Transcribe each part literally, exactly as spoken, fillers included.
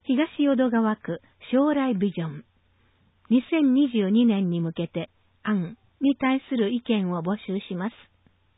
東淀川区将来ビジョン。にせんにじゅうにねんに向けて案に対する意見を募集します。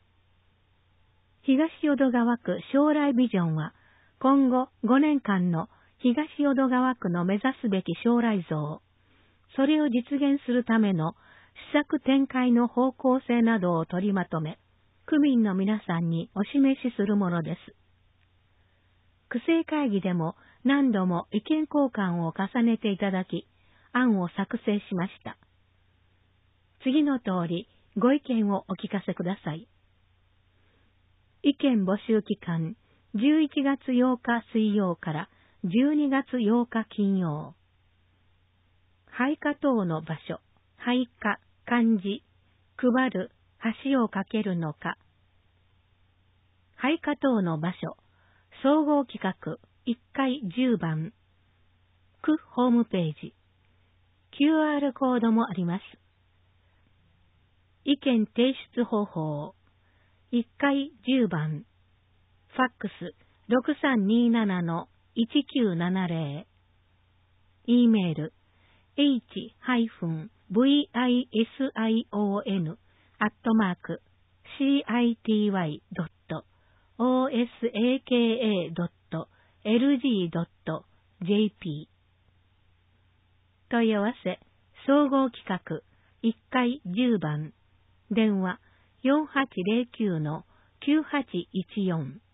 東淀川区将来ビジョンは、今後ごねんかんの東淀川区の目指すべき将来像、それを実現するための施策展開の方向性などを取りまとめ、区民の皆さんにお示しするものです。区政会議でも何度も意見交換を重ねていただき、案を作成しました。次の通り、ご意見をお聞かせください。意見募集期間、じゅういちがつようか水曜からじゅうにがつようか金曜。配下等の場所、配下、漢字、配る、橋を架けるのか。配下等の場所、総合企画、いっかいじゅうばん。区ホームページ。キューアール コードもあります。意見提出方法。いっかいじゅうばん。ファックス ろくさんにーななのいちきゅうななぜろ。E メール エイチ ブイアイエスアイオーエヌ アットマーク シーアイティーワイ ドット オーエスエーケーエー ドット エルジー ドット ジェーピー。問い合わせ、総合企画、いっかいじゅうばん、電話 よんはちゼロきゅうのきゅうはちいちよん。